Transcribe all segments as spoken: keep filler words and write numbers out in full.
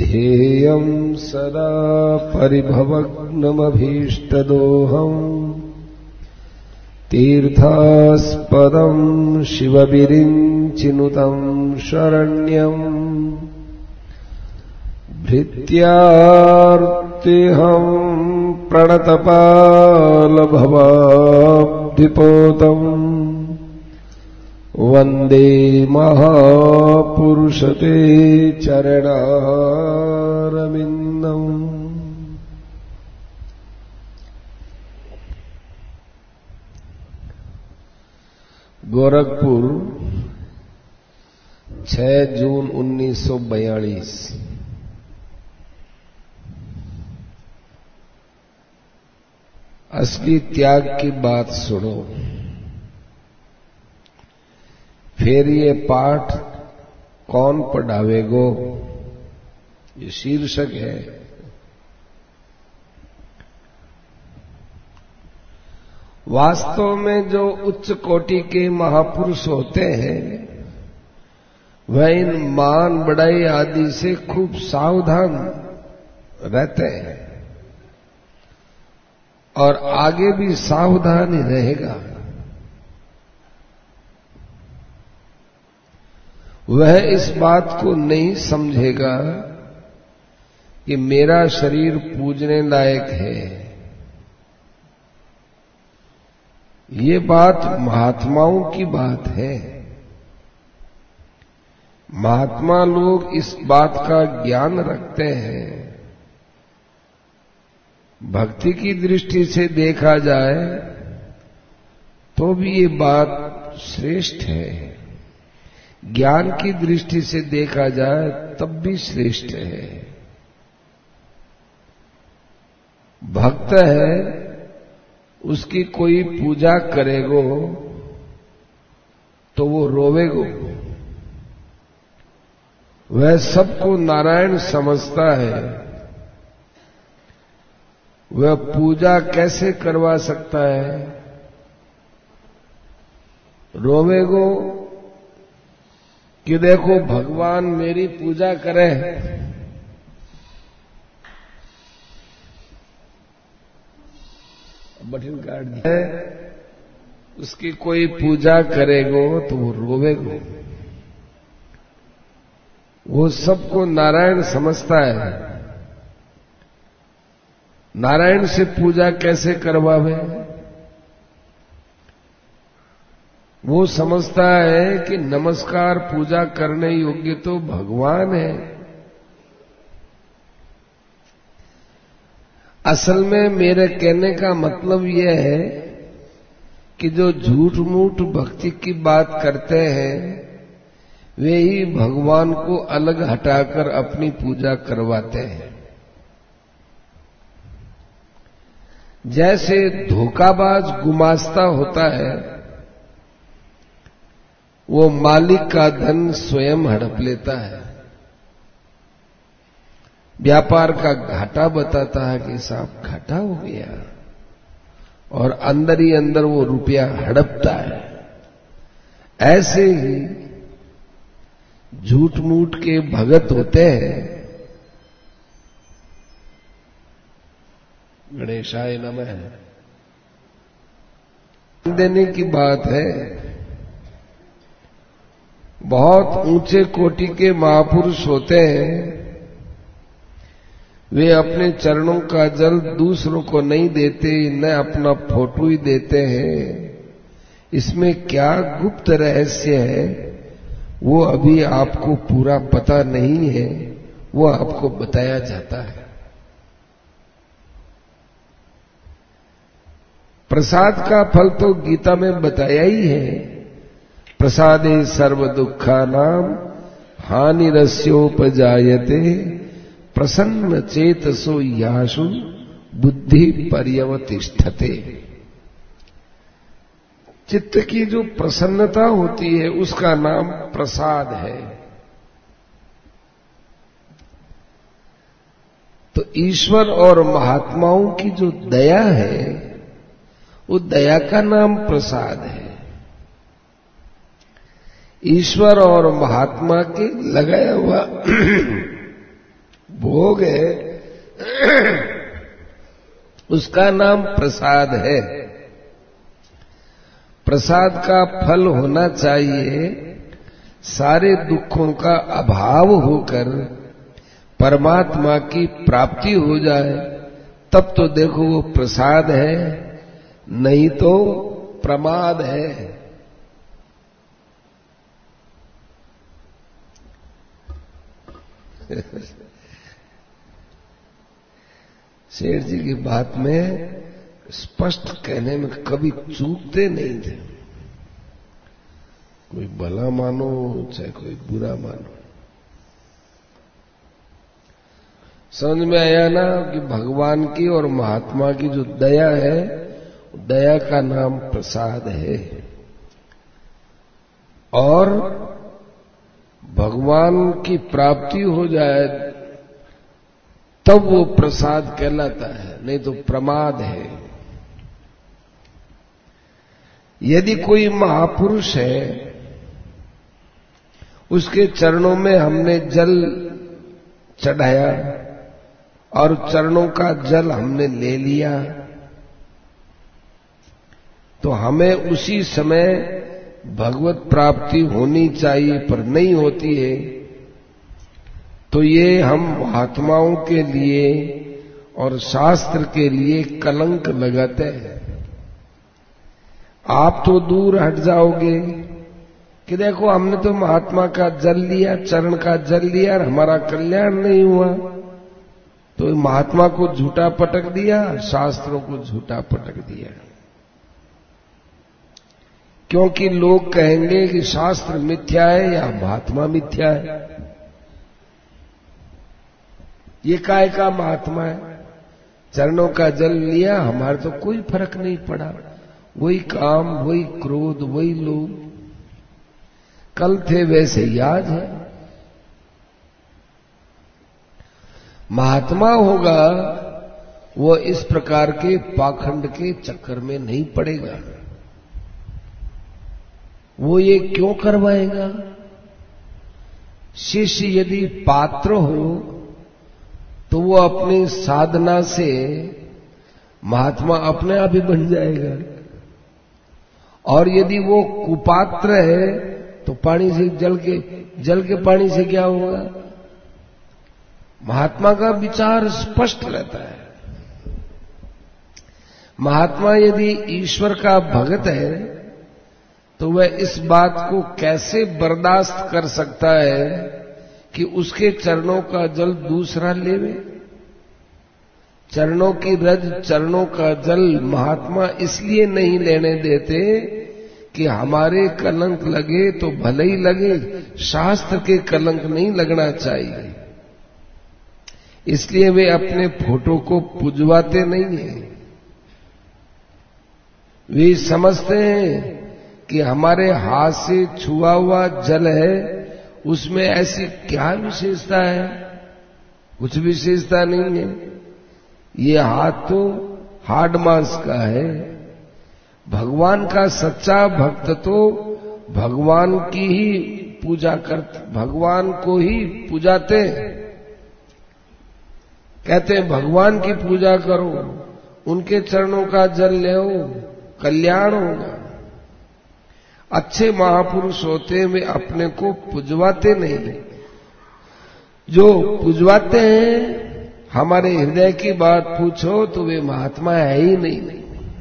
ध्येयं सदा परिभवग्नमभीष्टदोहम् तीर्थास्पदं शिवविरिञ्चिनुतं शरण्यम् भृत्यार्तिहं प्रणतपालभवाब्धिपोतम् वन्दे महापुरुषते चरणारविन्दम्। गोरखपुर छह जून उन्नीस सौ बयालीस। असली त्याग की बात सुनो। फिर ये पाठ कौन पढ़ावेगो, ये शीर्षक है। वास्तव में जो उच्च कोटि के महापुरुष होते हैं वह इन मान बढ़ाई आदि से खूब सावधान रहते हैं और आगे भी सावधान ही रहेगा। वह इस बात को नहीं समझेगा कि मेरा शरीर पूजने लायक है। ये बात महात्माओं की बात है। महात्मा लोग इस बात का ज्ञान रखते हैं। भक्ति की दृष्टि से देखा जाए तो भी ये बात श्रेष्ठ है, ज्ञान की दृष्टि से देखा जाए तब भी श्रेष्ठ है। भक्त है, उसकी कोई पूजा करेगो तो वो रोवेगो। वह सबको नारायण समझता है, वह पूजा कैसे करवा सकता है? रोवेगो कि देखो भगवान मेरी पूजा करे, बटन काट दिया, उसकी कोई पूजा करेगो तो वो रोवेगो। वो सबको नारायण समझता है। नारायण से पूजा कैसे करवावे? वो समझता है कि नमस्कार पूजा करने योग्य तो भगवान है। असल में मेरे कहने का मतलब यह है कि जो झूठ मूठ भक्ति की बात करते हैं वे ही भगवान को अलग हटाकर अपनी पूजा करवाते हैं। जैसे धोखाबाज गुमास्ता होता है, वो मालिक का धन स्वयं हड़प लेता है। व्यापार का घाटा बताता है कि साहब घाटा हो गया, और अंदर ही अंदर वो रुपया हड़पता है। ऐसे ही झूठ मूठ के भगत होते हैं। गणेशाय नमः देने की बात है। बहुत ऊंचे कोटि के महापुरुष होते हैं, वे अपने चरणों का जल दूसरों को नहीं देते, न अपना फोटो ही देते हैं। इसमें क्या गुप्त रहस्य है वो अभी आपको पूरा पता नहीं है, वो आपको बताया जाता है। प्रसाद का फल तो गीता में बताया ही है। प्रसादे सर्व दुखानां हानिरस्योपजायते प्रसन्न चेतसो यासु बुद्धि पर्यवतिष्ठते। चित्त की जो प्रसन्नता होती है उसका नाम प्रसाद है। तो ईश्वर और महात्माओं की जो दया है वो दया का नाम प्रसाद है। ईश्वर और महात्मा के लगाया हुआ भोग है, उसका नाम प्रसाद है। प्रसाद का फल होना चाहिए सारे दुखों का अभाव होकर परमात्मा की प्राप्ति हो जाए, तब तो देखो वो प्रसाद है, नहीं तो प्रमाद है। शेर जी की बात में स्पष्ट कहने में कभी चूकते नहीं थे। कोई भला मानो चाहे कोई बुरा मानो, समझ में आया ना कि भगवान की और महात्मा की जो दया है, दया का नाम प्रसाद है। और भगवान की प्राप्ति हो जाए तब वो प्रसाद कहलाता है, नहीं तो प्रमाद है। यदि कोई महापुरुष है, उसके चरणों में हमने जल चढ़ाया और चरणों का जल हमने ले लिया, तो हमें उसी समय भगवत प्राप्ति होनी चाहिए, पर नहीं होती है, तो ये हम महात्माओं के लिए और शास्त्र के लिए कलंक लगाते हैं। आप तो दूर हट जाओगे कि देखो हमने तो महात्मा का जल लिया, चरण का जल लिया और हमारा कल्याण नहीं हुआ, तो महात्मा को झूठा पटक दिया, शास्त्रों को झूठा पटक दिया। क्योंकि लोग कहेंगे कि शास्त्र मिथ्या है या महात्मा मिथ्या है। ये काय का महात्मा है, चरणों का जल लिया, हमारे तो कोई फर्क नहीं पड़ा, वही काम, वही क्रोध, वही लोभ, कल थे वैसे याद है। महात्मा होगा वो इस प्रकार के पाखंड के चक्कर में नहीं पड़ेगा। वो ये क्यों करवाएगा? शिष्य यदि पात्र हो तो वो अपनी साधना से महात्मा अपने आप ही बन जाएगा, और यदि वो कुपात्र है तो पानी से जल के जल के पानी से क्या होगा? महात्मा का विचार स्पष्ट रहता है। महात्मा यदि ईश्वर का भगत है तो वह इस बात को कैसे बर्दाश्त कर सकता है कि उसके चरणों का जल दूसरा लेवे? चरणों की रज, चरणों का जल महात्मा इसलिए नहीं लेने देते कि हमारे कलंक लगे तो भले ही लगे, शास्त्र के कलंक नहीं लगना चाहिए। इसलिए वे अपने फोटो को पुजवाते नहीं हैं। वे समझते हैं कि हमारे हाथ से छुआ हुआ जल है, उसमें ऐसी क्या विशेषता है? कुछ विशेषता नहीं है। ये हाथ तो हाड मांस का है। भगवान का सच्चा भक्त तो भगवान की ही पूजा करते, भगवान को ही पूजाते। कहते हैं भगवान की पूजा करो, उनके चरणों का जल लो, कल्याण होगा। अच्छे महापुरुष होते वे अपने को पुजवाते नहीं। जो पुजवाते हैं, हमारे हृदय की बात पूछो तो वे महात्मा है ही नहीं।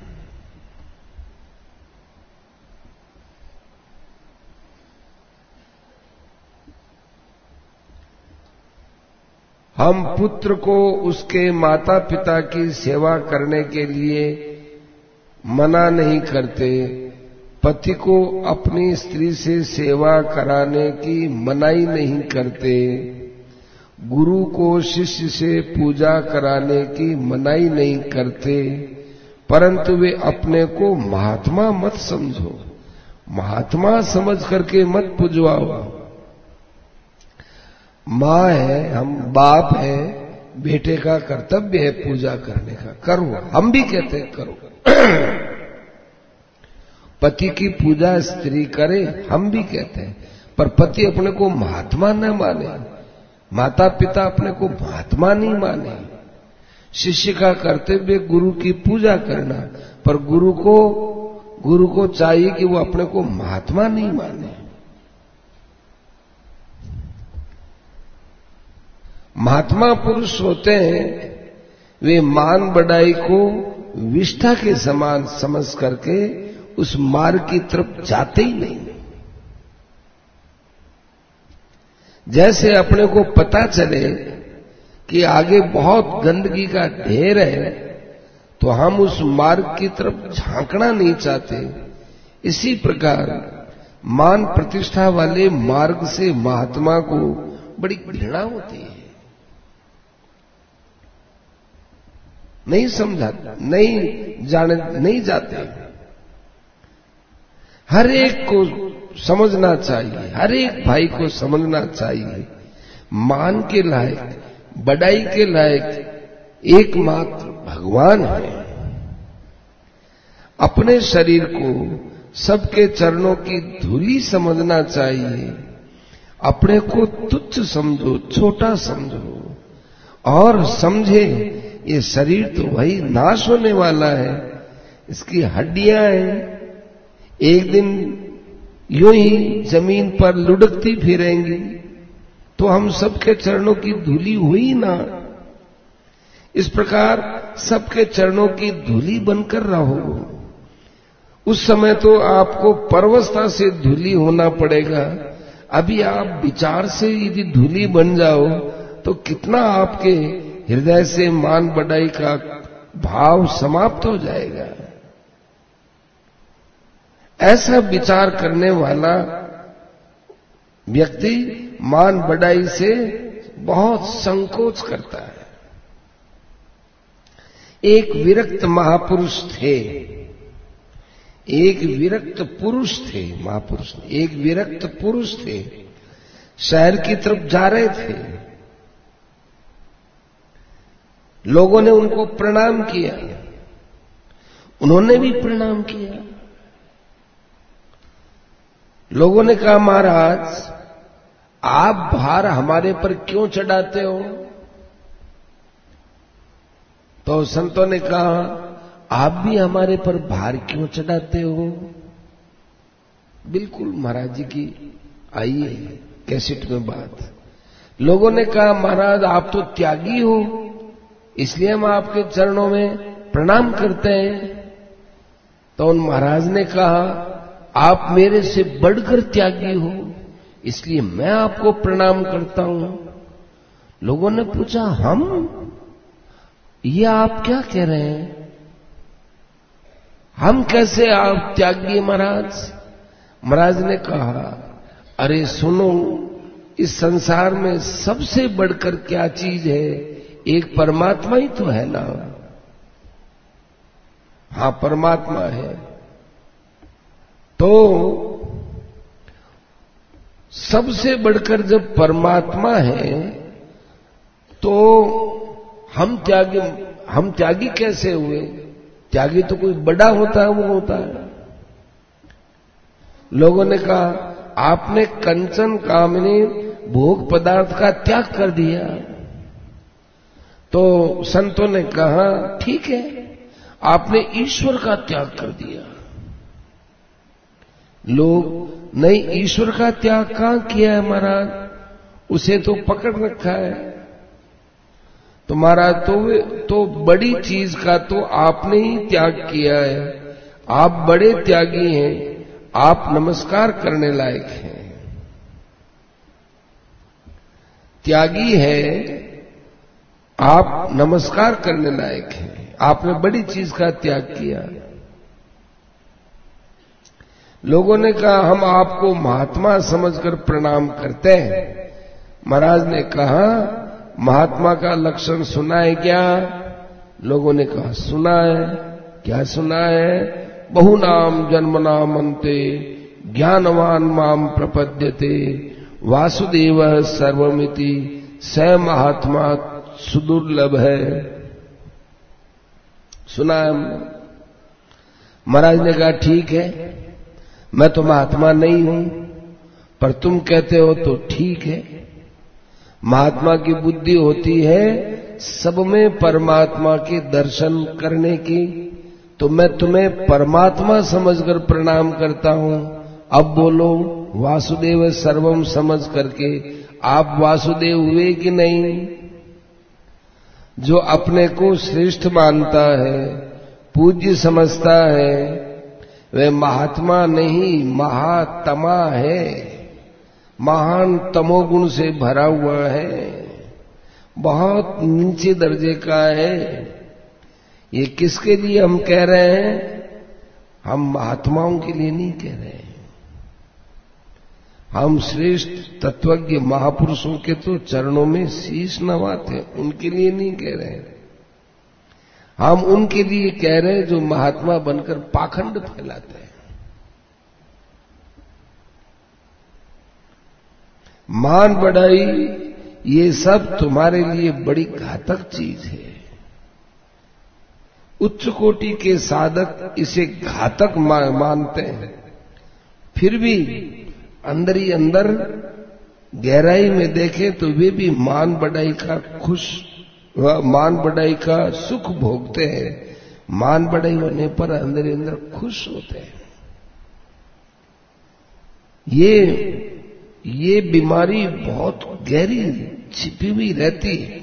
हम पुत्र को उसके माता पिता की सेवा करने के लिए मना नहीं करते, पति को अपनी स्त्री से सेवा कराने की मनाही नहीं करते, गुरु को शिष्य से पूजा कराने की मनाही नहीं करते, परंतु वे अपने को महात्मा मत समझो, महात्मा समझ करके मत पुजवाओ। माँ है, हम बाप है, बेटे का कर्तव्य है पूजा करने का, करो, हम भी कहते हैं करो। पति की पूजा स्त्री करे, हम भी कहते हैं, पर पति अपने को महात्मा न माने, माता पिता अपने को महात्मा नहीं माने। शिष्य का कर्तव्य गुरु की पूजा करना, पर गुरु को गुरु को चाहिए कि वो अपने को महात्मा नहीं माने। महात्मा पुरुष होते हैं वे मान बढ़ाई को विष्ठा के समान समझ करके उस मार्ग की तरफ जाते ही नहीं। जैसे अपने को पता चले कि आगे बहुत गंदगी का ढेर है तो हम उस मार्ग की तरफ झांकना नहीं चाहते, इसी प्रकार मान प्रतिष्ठा वाले मार्ग से महात्मा को बड़ी घृणा होती है। नहीं समझा, नहीं जाने नहीं जाते। हर एक को समझना चाहिए, हर एक भाई को समझना चाहिए, मान के लायक, बड़ाई के लायक एकमात्र भगवान है। अपने शरीर को सबके चरणों की धूली समझना चाहिए। अपने को तुच्छ समझो, छोटा समझो और समझे ये शरीर तो वही नाश होने वाला है, इसकी हड्डियां हैं, एक दिन यूं ही जमीन पर लुढ़कती फिरेंगी, तो हम सबके चरणों की धूली हुई ना। इस प्रकार सबके चरणों की धूली बनकर रहो। उस समय तो आपको परवस्था से धूली होना पड़ेगा। अभी आप विचार से यदि धूली बन जाओ तो कितना आपके हृदय से मान बढ़ाई का भाव समाप्त हो जाएगा। ऐसा विचार करने वाला व्यक्ति मान बढ़ाई से बहुत संकोच करता है। एक विरक्त महापुरुष थे, एक विरक्त पुरुष थे, महापुरुष एक विरक्त पुरुष थे, शहर की तरफ जा रहे थे। लोगों ने उनको प्रणाम किया, उन्होंने भी प्रणाम किया। लोगों ने कहा, महाराज आप भार हमारे पर क्यों चढ़ाते हो? तो संतों ने कहा, आप भी हमारे पर भार क्यों चढ़ाते हो? बिल्कुल महाराज जी की आई है कैसेट में बात। लोगों ने कहा, महाराज आप तो त्यागी हो, इसलिए हम आपके चरणों में प्रणाम करते हैं। तो उन महाराज ने कहा, आप मेरे से बढ़कर त्यागी हो, इसलिए मैं आपको प्रणाम करता हूं। लोगों ने पूछा, हम? ये आप क्या कह रहे हैं? हम कैसे आप त्यागी महाराज? महाराज ने कहा, अरे सुनो, इस संसार में सबसे बढ़कर क्या चीज है? एक परमात्मा ही तो है ना। हां, परमात्मा है। तो सबसे बढ़कर जब परमात्मा है तो हम त्यागी हम त्यागी कैसे हुए? त्यागी तो कोई बड़ा होता है, वो होता है। लोगों ने कहा, आपने कंचन कामनी भोग पदार्थ का त्याग कर दिया। तो संतों ने कहा, ठीक है, आपने ईश्वर का त्याग कर दिया। लोग, नहीं, ईश्वर का त्याग कहां किया है महाराज? उसे तो पकड़ रखा है। तो महाराज तो तो बड़ी चीज का तो आपने ही त्याग किया है। आप बड़े त्यागी हैं, आप नमस्कार करने लायक हैं। त्यागी है, आप नमस्कार करने लायक हैं। आपने बड़ी चीज का त्याग किया। लोगों ने कहा, हम आपको महात्मा समझकर प्रणाम करते हैं। महाराज ने कहा, महात्मा का लक्षण सुना है क्या? लोगों ने कहा, सुना है। क्या सुना है? बहु नाम जन्म नाम अंते ज्ञानवान माम प्रपद्यते वासुदेव सर्वमिति स महात्मा सुदुर्लभ है। सुना है हमने। महाराज ने कहा, ठीक है, मैं तो महात्मा नहीं हूं, पर तुम कहते हो तो ठीक है। महात्मा की बुद्धि होती है सब में परमात्मा के दर्शन करने की। तो मैं तुम्हें परमात्मा समझकर प्रणाम करता हूं। अब बोलो वासुदेव सर्वम समझ करके आप वासुदेव हुए कि नहीं? जो अपने को श्रेष्ठ मानता है, पूज्य समझता है, वह महात्मा नहीं महात्मा है, महान तमोगुण से भरा हुआ है, बहुत नीचे दर्जे का है। ये किसके लिए हम कह रहे हैं? हम महात्माओं के लिए नहीं कह रहे हैं। हम श्रेष्ठ तत्वज्ञ महापुरुषों के तो चरणों में शीश नवाते, उनके लिए नहीं कह रहे हैं। हम उनके लिए कह रहे हैं जो महात्मा बनकर पाखंड फैलाते हैं। मान बढ़ाई ये सब तुम्हारे लिए बड़ी घातक चीज है। उच्च कोटि के साधक इसे घातक मानते हैं, फिर भी अंदर ही अंदर गहराई में देखें तो वे भी मान बढ़ाई का खुश मान बढ़ाई का सुख भोगते हैं। मान बढ़ाई होने पर अंदर ही अंदर खुश होते हैं। ये ये बीमारी बहुत गहरी छिपी हुई रहती है।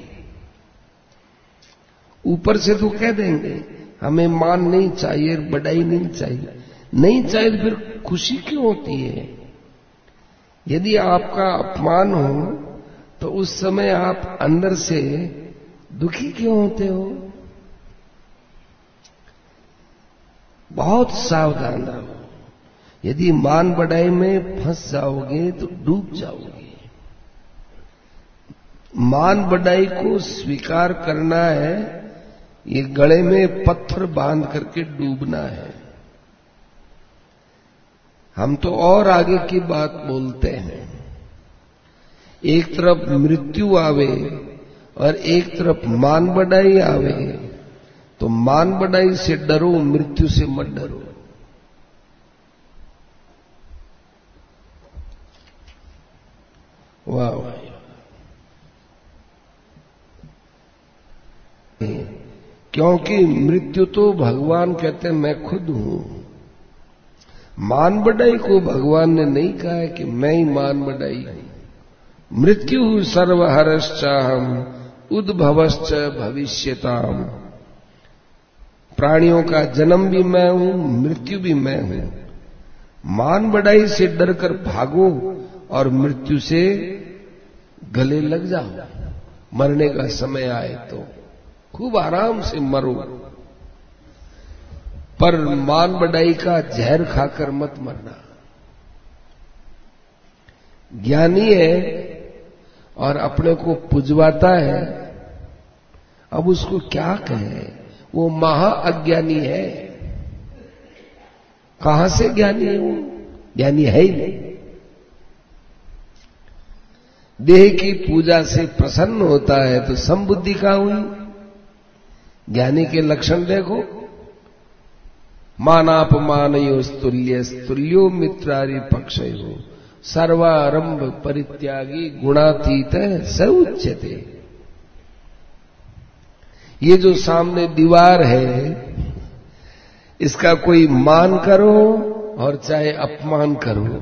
ऊपर से तो कह देंगे हमें मान नहीं चाहिए, बढ़ाई नहीं चाहिए, नहीं चाहिए तो फिर खुशी क्यों होती है? यदि आपका अपमान हो तो उस समय आप अंदर से दुखी क्यों होते हो? बहुत सावधान रहो। यदि मान बढ़ाई में फंस जाओगे तो डूब जाओगे। मान बढ़ाई को स्वीकार करना है, ये गले में पत्थर बांध करके डूबना है। हम तो और आगे की बात बोलते हैं। एक तरफ मृत्यु आवे और एक तरफ मान बढ़ाई आवे, तो मान बढ़ाई से डरो, मृत्यु से मत डरो। वाह वाह। क्योंकि मृत्यु तो भगवान कहते हैं मैं खुद हूं। मान बढ़ाई को भगवान ने नहीं कहा है कि मैं ही मान बढ़ाई हूं। मृत्यु सर्वहरश्चाहम उद्भवश्च भविष्यताम। प्राणियों का जन्म भी मैं हूं, मृत्यु भी मैं हूं। मान बढ़ाई से डरकर भागो और मृत्यु से गले लग जाओ। मरने का समय आए तो खूब आराम से मरो, पर मान बढ़ाई का जहर खाकर मत मरना। ज्ञानी है और अपने को पुजवाता है, अब उसको क्या कहें? वो महा अज्ञानी है। कहां से ज्ञानी है वो? ज्ञानी है ही नहीं। देह की पूजा से प्रसन्न होता है तो समबुद्धि कहां हुई? ज्ञानी के लक्षण देखो। मानापमानयो स्तुल्य स्तुल्यो मित्रारि पक्षयो सर्वारंभ परित्यागी गुणातीत स उच्यते। ये जो सामने दीवार है, इसका कोई मान करो और चाहे अपमान करो,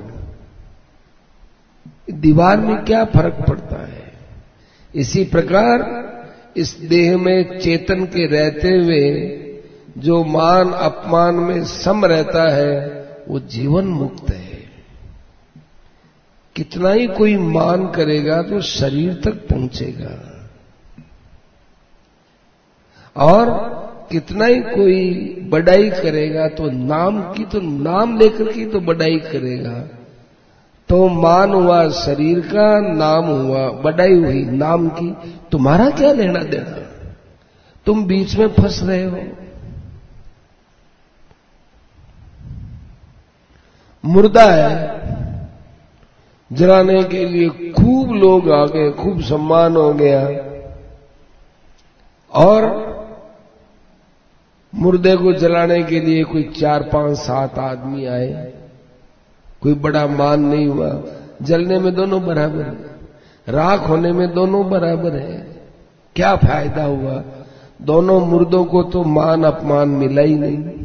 दीवार में क्या फर्क पड़ता है? इसी प्रकार इस देह में चेतन के रहते हुए जो मान अपमान में सम रहता है वो जीवन मुक्त है। कितना ही कोई मान करेगा तो शरीर तक पहुंचेगा, और कितना ही कोई बढ़ाई करेगा तो नाम की, तो नाम लेकर के तो बढ़ाई करेगा। तो मान हुआ शरीर का, नाम हुआ बढ़ाई हुई नाम की। तुम्हारा क्या लेना देना? तुम बीच में फंस रहे हो। मुर्दा है, जलाने के लिए खूब लोग आ गए, खूब सम्मान हो गया, और मुर्दे को जलाने के लिए कोई चार पांच सात आदमी आए, कोई बड़ा मान नहीं हुआ। जलने में दोनों बराबर हैं। राख होने में दोनों बराबर है। क्या फायदा हुआ? दोनों मुर्दों को तो मान अपमान मिला ही नहीं।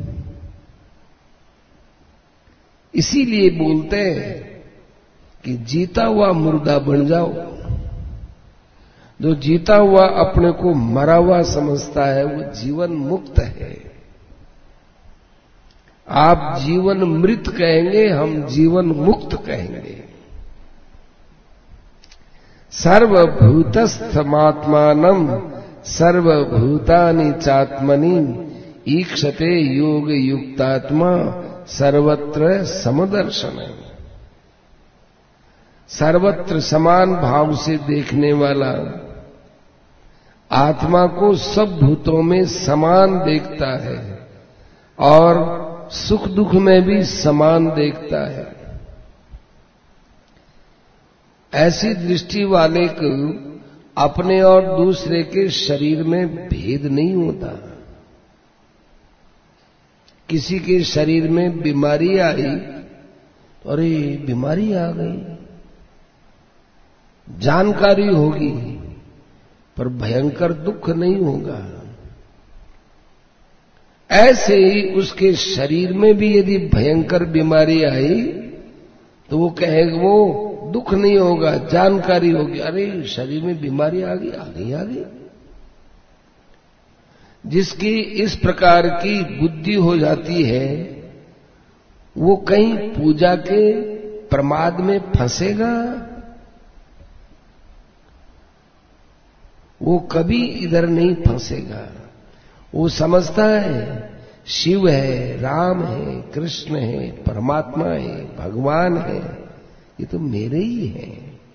इसीलिए बोलते हैं कि जीता हुआ मुर्दा बन जाओ। जो जीता हुआ अपने को मरा हुआ समझता है वो जीवन मुक्त है। आप जीवन मृत कहेंगे, हम जीवन मुक्त कहेंगे। सर्वभूतस्थमात्मानं सर्वभूतानि चात्मनि ईक्षते योग युक्तात्मा सर्वत्र समदर्शन। सर्वत्र समान भाव से देखने वाला आत्मा को सब भूतों में समान देखता है और सुख दुख में भी समान देखता है। ऐसी दृष्टि वाले को अपने और दूसरे के शरीर में भेद नहीं होता। किसी के शरीर में बीमारी आई तो अरे बीमारी आ गई, जानकारी होगी पर भयंकर दुख नहीं होगा। ऐसे ही उसके शरीर में भी यदि भयंकर बीमारी आई तो वो कहेगा, वो दुख नहीं होगा, जानकारी होगी, अरे शरीर में बीमारी आ गई, आ गई आ गई। जिसकी इस प्रकार की बुद्धि हो जाती है वो कहीं पूजा के प्रमाद में फंसेगा, वो कभी इधर नहीं फंसेगा। वो समझता है शिव है, राम है, कृष्ण है, परमात्मा है, भगवान है, ये तो मेरे ही हैं।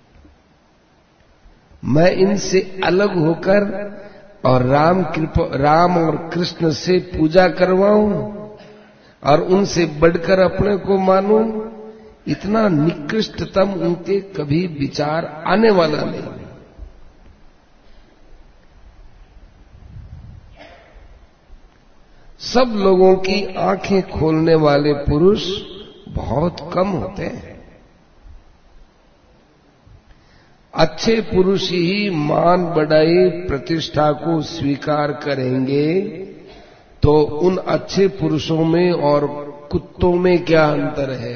मैं इनसे अलग होकर और राम कृपा राम और कृष्ण से पूजा करवाऊं और उनसे बढ़कर अपने को मानूं, इतना निकृष्टतम उनके कभी विचार आने वाला नहीं। सब लोगों की आंखें खोलने वाले पुरुष बहुत कम होते हैं। अच्छे पुरुष ही मान बढ़ाई प्रतिष्ठा को स्वीकार करेंगे तो उन अच्छे पुरुषों में और कुत्तों में क्या अंतर है?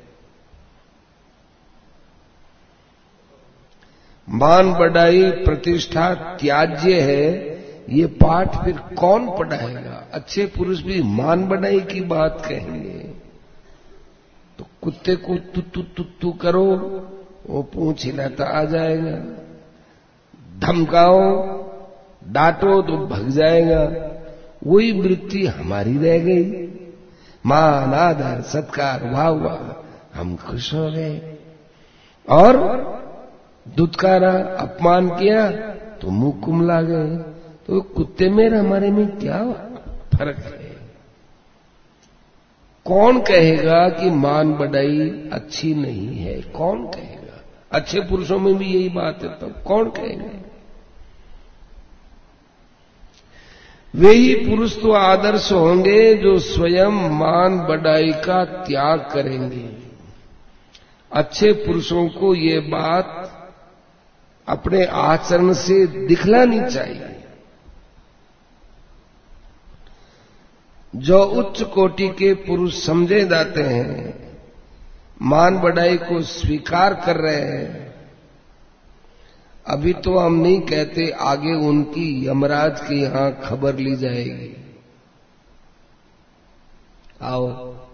मान बढ़ाई प्रतिष्ठा त्याज्य है, ये पाठ फिर कौन पढ़ाएगा? अच्छे पुरुष भी मान बढ़ाई की बात कहेंगे तो कुत्ते को तुत्तू तुत्तू करो, वो पूंछ हिलाता आ जाएगा। धमकाओ, डांटो तो भग जाएगा। वही वृत्ति हमारी रह गई। मान, आदर, सत्कार, वाह वाह, हम खुश हो गए। और दुत्कारा, अपमान किया तो मुंह कुमला गए। तो कुत्ते में हमारे में क्या फर्क है? कौन कहेगा कि मान बढ़ाई अच्छी नहीं है? कौन कहेगा? अच्छे पुरुषों में भी यही बात है, तब कौन कहेगा? वे ही पुरुष तो आदर्श होंगे जो स्वयं मान बढ़ाई का त्याग करेंगे। अच्छे पुरुषों को ये बात अपने आचरण से दिखलानी चाहिए। जो उच्च कोटि के पुरुष समझे जाते हैं, मान बढ़ाई को स्वीकार कर रहे हैं, अभी तो हम नहीं कहते, आगे उनकी यमराज के यहां खबर ली जाएगी। आओ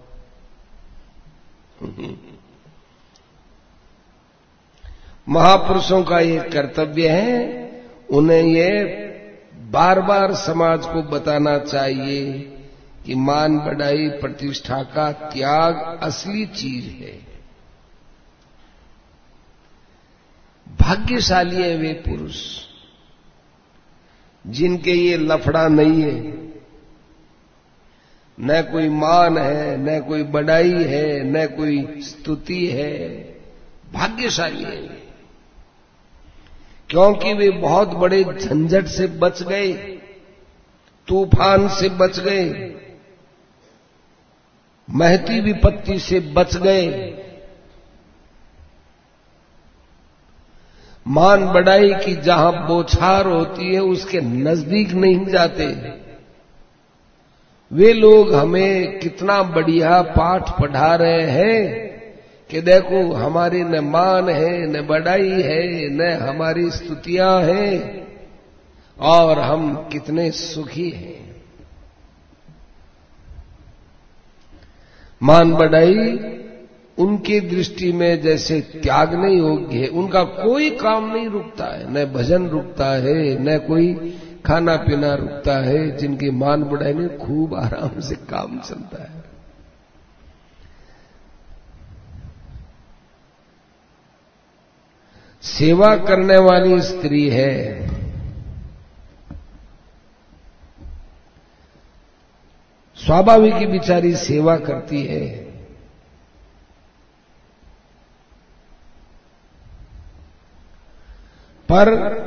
महापुरुषों का ये कर्तव्य है, उन्हें ये बार बार समाज को बताना चाहिए कि मान बढ़ाई प्रतिष्ठा का त्याग असली चीज है। भाग्यशाली है वे पुरुष जिनके ये लफड़ा नहीं है, न कोई मान है, न कोई बढ़ाई है, न कोई स्तुति है। भाग्यशाली है क्योंकि वे बहुत बड़े झंझट से बच गए, तूफान से बच गए, महती विपत्ति से बच गए। मान बढ़ाई की जहां बौछार होती है उसके नजदीक नहीं जाते। वे लोग हमें कितना बढ़िया पाठ पढ़ा रहे हैं कि देखो हमारी न मान है, न बढ़ाई है, न हमारी स्तुतियां हैं और हम कितने सुखी हैं। मान बढ़ाई उनकी दृष्टि में जैसे त्यागने योग्य है। उनका कोई काम नहीं रुकता है, न भजन रुकता है, न कोई खाना पीना रुकता है। जिनकी मान बढ़ाई में खूब आराम से काम चलता है। सेवा करने वाली स्त्री है, स्वाभाविक ही बिचारी सेवा करती है, पर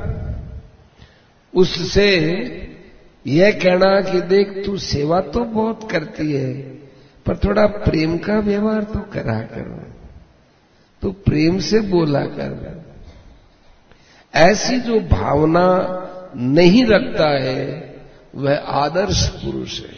उससे यह कहना कि देख तू सेवा तो बहुत करती है पर थोड़ा प्रेम का व्यवहार तो करा कर, तो प्रेम से बोला कर, ऐसी जो भावना नहीं रखता है वह आदर्श पुरुष है।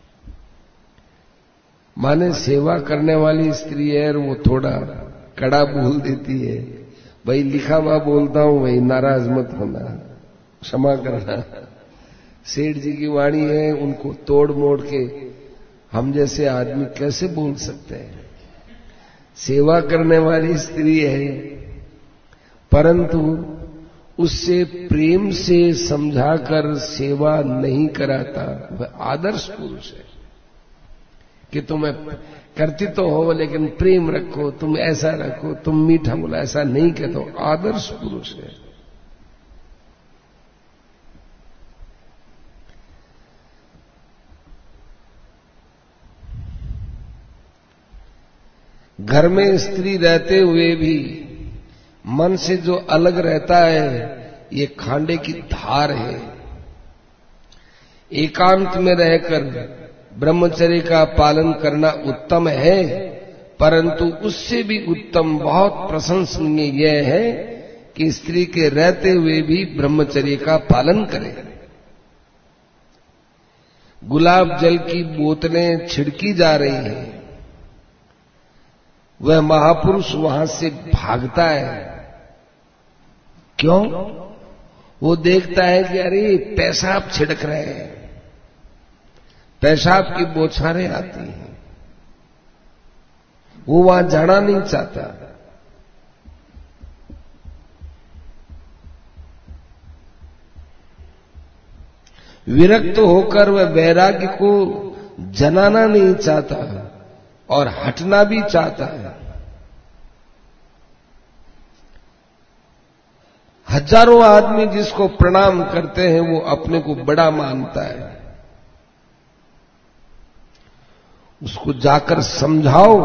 माने सेवा करने वाली स्त्री है और वो थोड़ा कड़ा बोल देती है, भाई लिखा हुआ बोलता हूं, भाई नाराज मत होना, क्षमा करना। सेठ जी की वाणी है, उनको तोड़ मोड़ के हम जैसे आदमी कैसे बोल सकते हैं। सेवा करने वाली स्त्री है परंतु उससे प्रेम से समझाकर सेवा नहीं कराता, वह आदर्श पुरुष है। कि तुम्हें करती तो हो लेकिन प्रेम रखो, तुम ऐसा रखो, तुम मीठा बोला, ऐसा नहीं कहते हो, आदर्श पुरुष है। घर में स्त्री रहते हुए भी मन से जो अलग रहता है ये खांडे की धार है। एकांत में रहकर ब्रह्मचर्य का पालन करना उत्तम है, परंतु उससे भी उत्तम, बहुत प्रशंसनीय यह है कि स्त्री के रहते हुए भी ब्रह्मचर्य का पालन करे। गुलाब जल की बोतलें छिड़की जा रही हैं, वह महापुरुष वहां से भागता है। क्यों? वो देखता है कि अरे पेशाब छिड़क रहे हैं, पेशाब की बौछारें आती हैं, वो वहां जाना नहीं चाहता। विरक्त होकर वह वैराग्य को जनाना नहीं चाहता और हटना भी चाहता है। हजारों आदमी जिसको प्रणाम करते हैं वो अपने को बड़ा मानता है। उसको जाकर समझाओ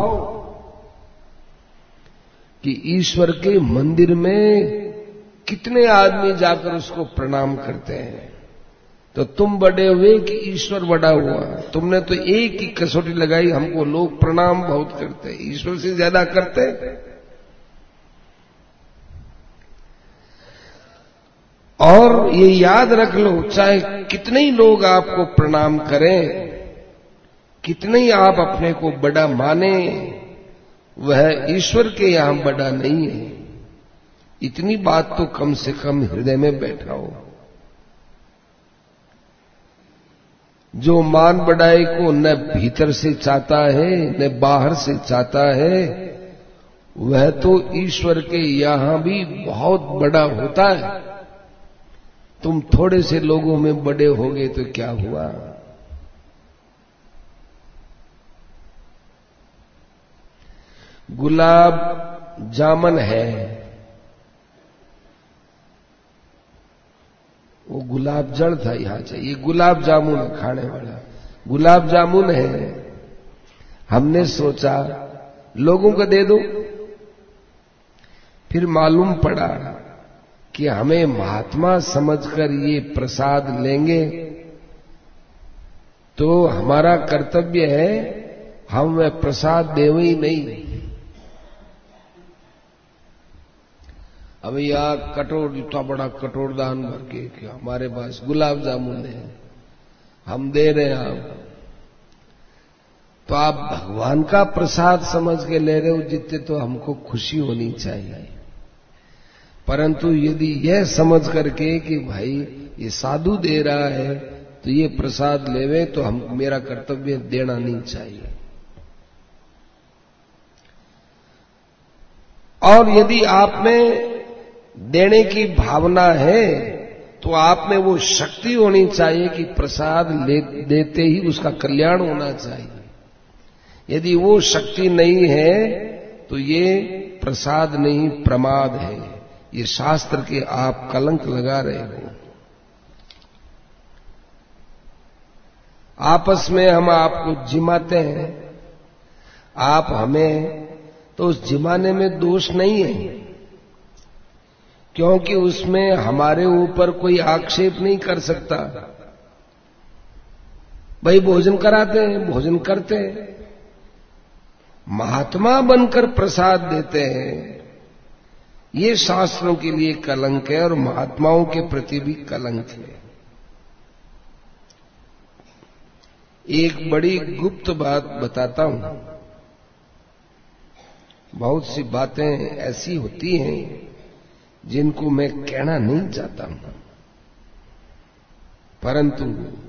कि ईश्वर के मंदिर में कितने आदमी जाकर उसको प्रणाम करते हैं, तो तुम बड़े हुए कि ईश्वर बड़ा हुआ। तुमने तो एक ही कसौटी लगाई, हमको लोग प्रणाम बहुत करते, ईश्वर से ज्यादा करते। और ये याद रख लो, चाहे कितने ही लोग आपको प्रणाम करें, कितने ही आप अपने को बड़ा माने, वह ईश्वर के यहां बड़ा नहीं है। इतनी बात तो कम से कम हृदय में बैठाओ। जो मान बढ़ाई को न भीतर से चाहता है न बाहर से चाहता है, वह तो ईश्वर के यहां भी बहुत बड़ा होता है। तुम थोड़े से लोगों में बड़े होगे तो क्या हुआ? गुलाब जामुन है, वो गुलाब जड़ था, यहां चाहिए गुलाब जामुन खाने वाला। गुलाब जामुन है, हमने सोचा लोगों को दे दो, फिर मालूम पड़ा कि हमें महात्मा समझकर ये प्रसाद लेंगे तो हमारा कर्तव्य है हम वह प्रसाद देवे ही नहीं। अब यह कटोर, इतना बड़ा कटोर दान भर के कि हमारे पास गुलाब जामुन है, हम दे रहे हैं आप, तो आप भगवान का प्रसाद समझ के ले रहे हो, जितने तो हमको खुशी होनी चाहिए। परंतु यदि यह समझ करके कि भाई ये साधु दे रहा है तो ये प्रसाद लेवे, तो हम मेरा कर्तव्य देना नहीं चाहिए। और यदि आप में देने की भावना है तो आप में वो शक्ति होनी चाहिए कि प्रसाद ले देते ही उसका कल्याण होना चाहिए। यदि वो शक्ति नहीं है तो ये प्रसाद नहीं, प्रमाद है। ये शास्त्र के आप कलंक लगा रहे हो। आपस में हम आपको जिमाते हैं, आप हमें, तो उस जिमाने में दोष नहीं है, क्योंकि उसमें हमारे ऊपर कोई आक्षेप नहीं कर सकता। भाई भोजन कराते हैं, भोजन करते हैं, महात्मा बनकर प्रसाद देते हैं, ये शास्त्रों के लिए कलंक है और महात्माओं के प्रति भी कलंक है। एक बड़ी गुप्त बात बताता हूं। बहुत सी बातें ऐसी होती हैं जिनको मैं कहना नहीं चाहता हूं, परंतु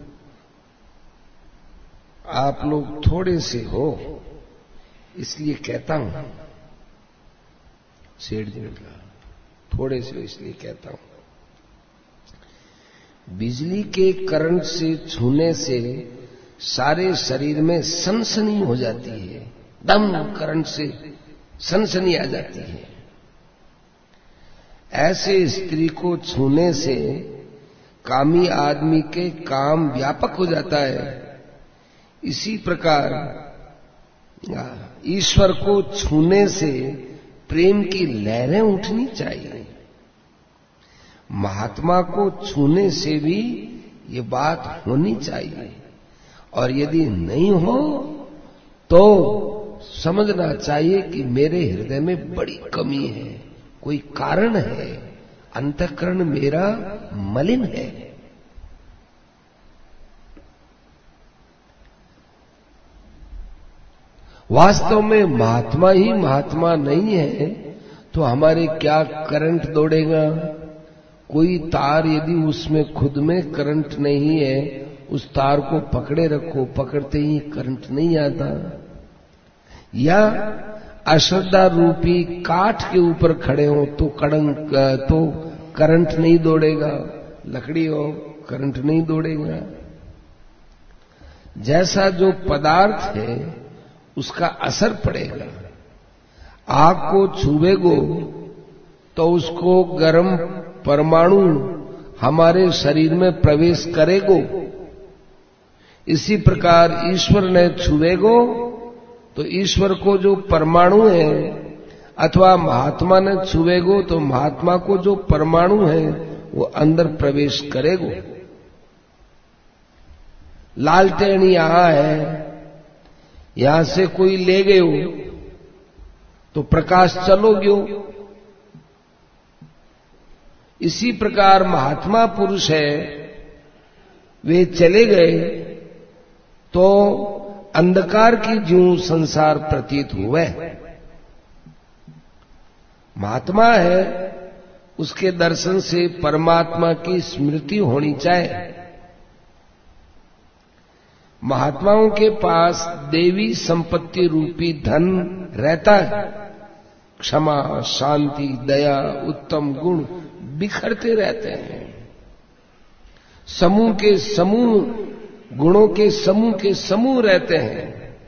आप लोग थोड़े से हो इसलिए कहता हूं। सेठ जी ने कहा थोड़े से, इसलिए कहता हूं। बिजली के करंट से छूने से सारे शरीर में सनसनी हो जाती है, दम करंट से सनसनी आ जाती है। ऐसे स्त्री को छूने से कामी आदमी के काम व्यापक हो जाता है। इसी प्रकार ईश्वर को छूने से प्रेम की लहरें उठनी चाहिए। महात्मा को छूने से भी ये बात होनी चाहिए, और यदि नहीं हो तो समझना चाहिए कि मेरे हृदय में बड़ी कमी है, कोई कारण है, अंतःकरण मेरा मलिन है। वास्तव में महात्मा ही महात्मा नहीं है तो हमारे क्या करंट दौड़ेगा? कोई तार यदि उसमें खुद में करंट नहीं है, उस तार को पकड़े रखो, पकड़ते ही करंट नहीं आता। या अश्रद्धा रूपी काठ के ऊपर खड़े हो तो कड़ंग तो करंट नहीं दौड़ेगा, लकड़ी हो करंट नहीं दौड़ेगा। जैसा जो पदार्थ है उसका असर पड़ेगा। आग को छुएगो तो उसको गर्म परमाणु हमारे शरीर में प्रवेश करेगो। इसी प्रकार ईश्वर ने छुएगो तो ईश्वर को जो परमाणु है, अथवा महात्मा ने छुएगो तो महात्मा को जो परमाणु है वो अंदर प्रवेश करेगो। लालटेन यहां है, यहां से कोई ले गए हो तो प्रकाश चलो गयो। इसी प्रकार महात्मा पुरुष है, वे चले गए तो अंधकार की ज्यों संसार प्रतीत हुए। महात्मा है, उसके दर्शन से परमात्मा की स्मृति होनी चाहिए। महात्माओं के पास देवी संपत्ति रूपी धन रहता है। क्षमा, शांति, दया, उत्तम गुण बिखरते रहते हैं। समूह के समूह, गुणों के समूह के समूह रहते हैं।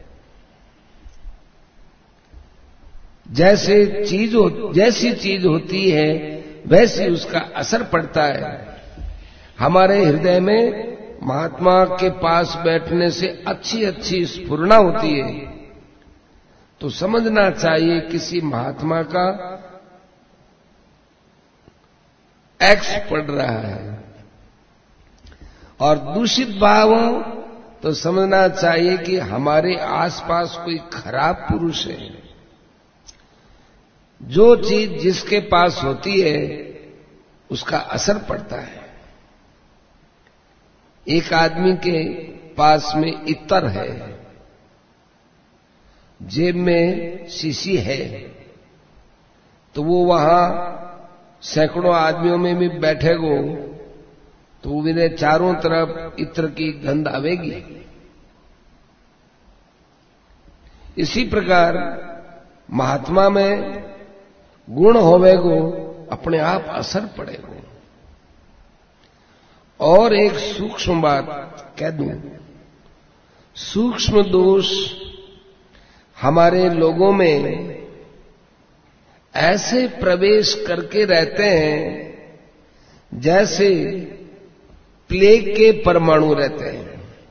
जैसे चीज हो, जैसी चीज होती है वैसे उसका असर पड़ता है। हमारे हृदय में महात्मा के पास बैठने से अच्छी अच्छी स्फुरना होती है, तो समझना चाहिए किसी महात्मा का एक्स पड़ रहा है। और दूषित भाव हो तो समझना चाहिए कि हमारे आसपास कोई खराब पुरुष है। जो चीज जिसके पास होती है उसका असर पड़ता है। एक आदमी के पास में इत्र है, जेब में शीशी है, तो वो वहां सैकड़ों आदमियों में भी बैठेगो तो मेरे चारों तरफ इत्र की गंध आवेगी। इसी प्रकार महात्मा में गुण होवेगो, अपने आप असर पड़ेगो। और एक सूक्ष्म बात कह दूं, सूक्ष्म दोष हमारे लोगों में ऐसे प्रवेश करके रहते हैं जैसे प्लेग के परमाणु रहते हैं।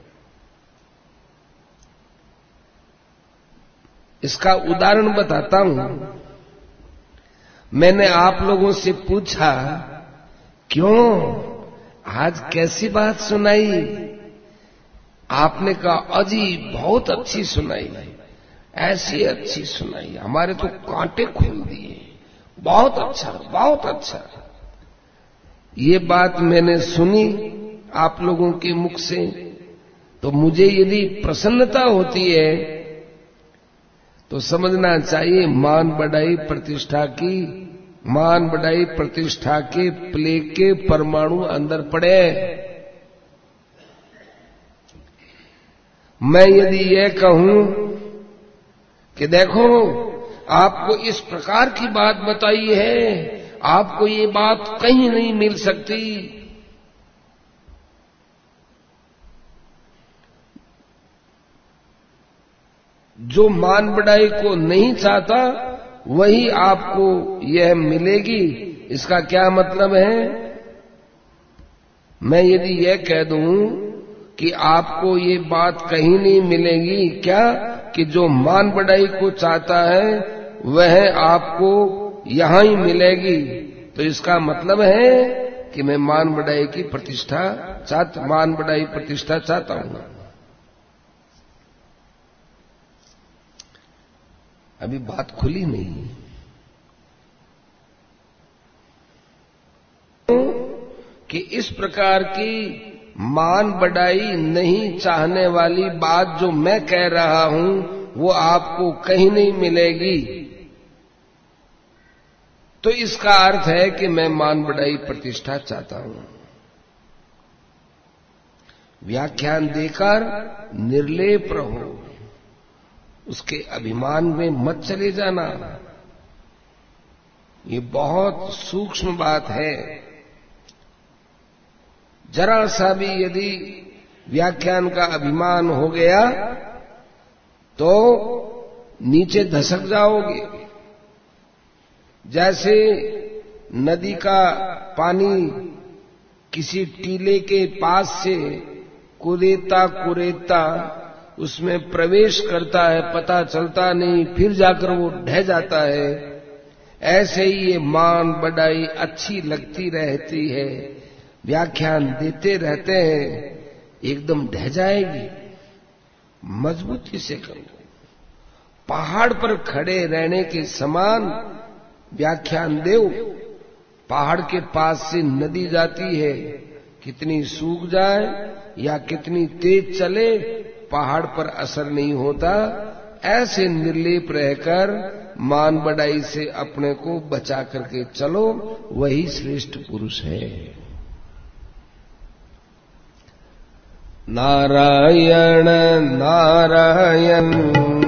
इसका उदाहरण बताता हूं। मैंने आप लोगों से पूछा, क्यों आज कैसी बात सुनाई? आपने कहा, अजी बहुत अच्छी सुनाई, ऐसी अच्छी सुनाई, हमारे तो कांटे खोल दिए, बहुत अच्छा बहुत अच्छा। ये बात मैंने सुनी आप लोगों के मुख से, तो मुझे यदि प्रसन्नता होती है तो समझना चाहिए मान बढ़ाई प्रतिष्ठा की, मान बढ़ाई प्रतिष्ठा के प्लेग के परमाणु अंदर पड़े। मैं यदि यह कहूं कि देखो आपको इस प्रकार की बात बताई है, आपको ये बात कहीं नहीं मिल सकती, जो मान बढ़ाई को नहीं चाहता वही आपको यह मिलेगी। इसका क्या मतलब है? मैं यदि यह कह दूं कि आपको ये बात कहीं नहीं मिलेगी, क्या कि जो मान बढ़ाई को चाहता है वह आपको यहां ही मिलेगी, तो इसका मतलब है कि मैं मान बढ़ाई की प्रतिष्ठा चाहता मान बढ़ाई प्रतिष्ठा चाहता हूं। अभी बात खुली नहीं कि इस प्रकार की मान बढ़ाई नहीं चाहने वाली बात जो मैं कह रहा हूं वो आपको कहीं नहीं मिलेगी, तो इसका अर्थ है कि मैं मान बढ़ाई प्रतिष्ठा चाहता हूं। व्याख्यान देकर निर्लेप रहो, उसके अभिमान में मत चले जाना। ये बहुत सूक्ष्म बात है। जरा सा भी यदि व्याख्यान का अभिमान हो गया तो नीचे धसक जाओगे। जैसे नदी का पानी किसी टीले के पास से कुरेता कुरेता उसमें प्रवेश करता है, पता चलता नहीं, फिर जाकर वो ढह जाता है। ऐसे ही ये मान बढ़ाई अच्छी लगती रहती है, व्याख्यान देते रहते हैं, एकदम ढह जाएगी। मजबूती से करो। पहाड़ पर खड़े रहने के समान व्याख्यान दो। पहाड़ के पास से नदी जाती है, कितनी सूख जाए या कितनी तेज चले पहाड़ पर असर नहीं होता। ऐसे निर्लेप रहकर मान बढ़ाई से अपने को बचा करके चलो, वही श्रेष्ठ पुरुष है। नारायण नारायण